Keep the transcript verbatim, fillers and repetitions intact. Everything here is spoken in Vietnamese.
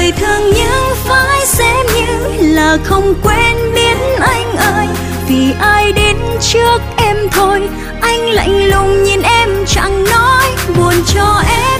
đời thường nhưng phải xem như là không quen biết anh ơi. Vì ai đến trước em thôi, anh lạnh lùng nhìn em chẳng nói buồn cho em.